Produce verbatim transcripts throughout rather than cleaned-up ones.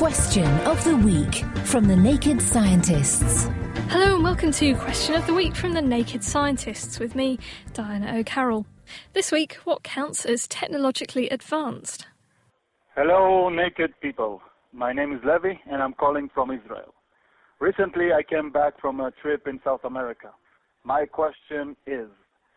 Question of the Week from the Naked Scientists. Hello and welcome to Question of the Week from the Naked Scientists with me, Diana O'Carroll. This week, what counts as technologically advanced? Hello, naked people. My name is Levi and I'm calling from Israel. Recently, I came back from a trip in South America. My question is,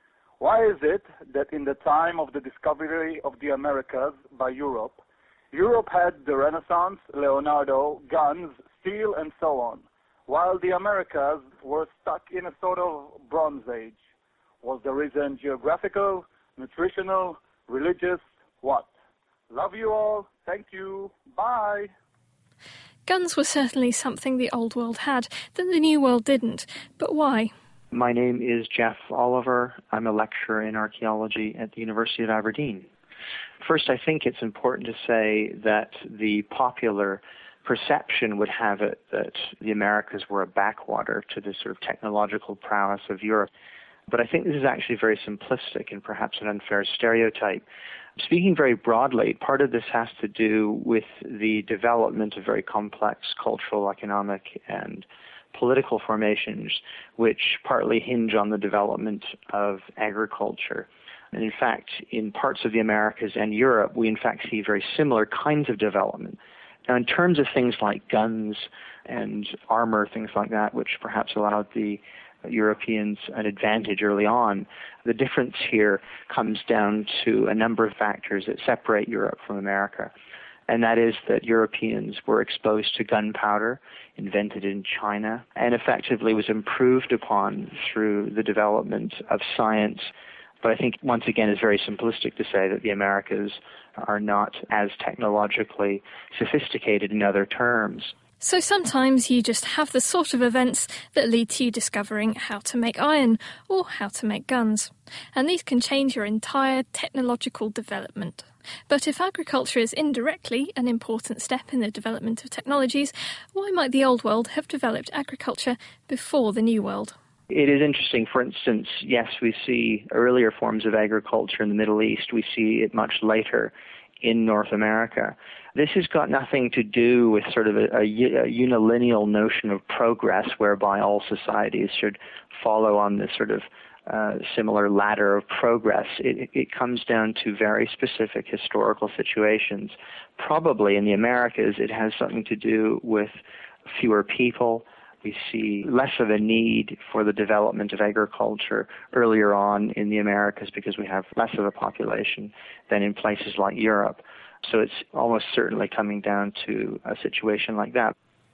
why is it that in the time of the discovery of the Americas by Europe, Europe had the Renaissance, Leonardo, guns, steel, and so on, while the Americas were stuck in a sort of Bronze Age? Was the reason geographical, nutritional, religious, what? Love you all. Thank you. Bye. Guns were certainly something the Old World had that the New World didn't. But why? My name is Jeff Oliver. I'm a lecturer in archaeology at the University of Aberdeen. First, I think it's important to say that the popular perception would have it that the Americas were a backwater to the sort of technological prowess of Europe. But I think this is actually very simplistic and perhaps an unfair stereotype. Speaking very broadly, part of this has to do with the development of very complex cultural, economic, and political formations, which partly hinge on the development of agriculture. And in fact, in parts of the Americas and Europe, we in fact see very similar kinds of development. Now, in terms of things like guns and armor, things like that, which perhaps allowed the Europeans an advantage early on, the difference here comes down to a number of factors that separate Europe from America. And that is that Europeans were exposed to gunpowder, invented in China, and effectively was improved upon through the development of science. But I think, once again, it's very simplistic to say that the Americas are not as technologically sophisticated in other terms. So sometimes you just have the sort of events that lead to you discovering how to make iron or how to make guns. And these can change your entire technological development. But if agriculture is indirectly an important step in the development of technologies, why might the Old World have developed agriculture before the New World? It is interesting. For instance, yes, we see earlier forms of agriculture in the Middle East. We see it much later in North America. This has got nothing to do with sort of a, a, a unilineal notion of progress whereby all societies should follow on this sort of uh, similar ladder of progress. It, it comes down to very specific historical situations. Probably in the Americas, it has something to do with fewer people. We see less of a need for the development of agriculture earlier on in the Americas because we have less of a population than in places like Europe. So it's almost certainly coming down to a situation like that.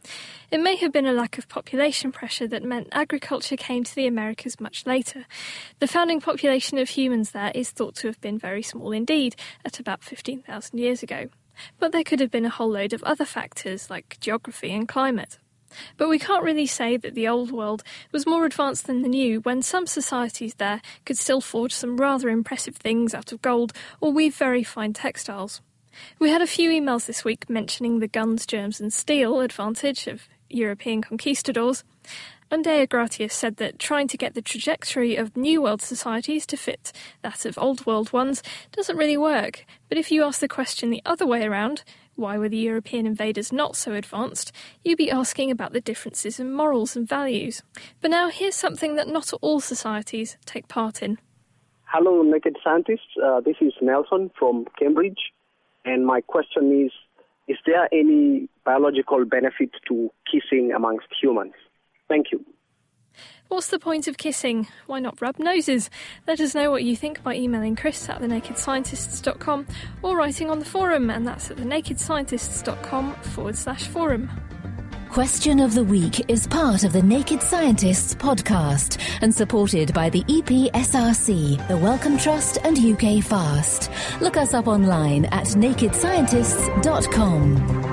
It may have been a lack of population pressure that meant agriculture came to the Americas much later. The founding population of humans there is thought to have been very small indeed, at about fifteen thousand years ago. But there could have been a whole load of other factors like geography and climate. But we can't really say that the Old World was more advanced than the New when some societies there could still forge some rather impressive things out of gold or weave very fine textiles. We had a few emails this week mentioning the guns, germs and steel advantage of European conquistadors. And Dea Gratius said that trying to get the trajectory of New World societies to fit that of Old World ones doesn't really work. But if you ask the question the other way around, why were the European invaders not so advanced, you'd be asking about the differences in morals and values. But now here's something that not all societies take part in. Hello, Naked Scientists. Uh, this is Nelson from Cambridge. And my question is, is there any biological benefit to kissing amongst humans? Thank you. What's the point of kissing? Why not rub noses? Let us know what you think by emailing chris at the naked scientists dot com or writing on the forum, and that's at the naked scientists dot com forward slash forum. Question of the Week is part of the Naked Scientists podcast and supported by the E P S R C, the Wellcome Trust and U K Fast. Look us up online at naked scientists dot com.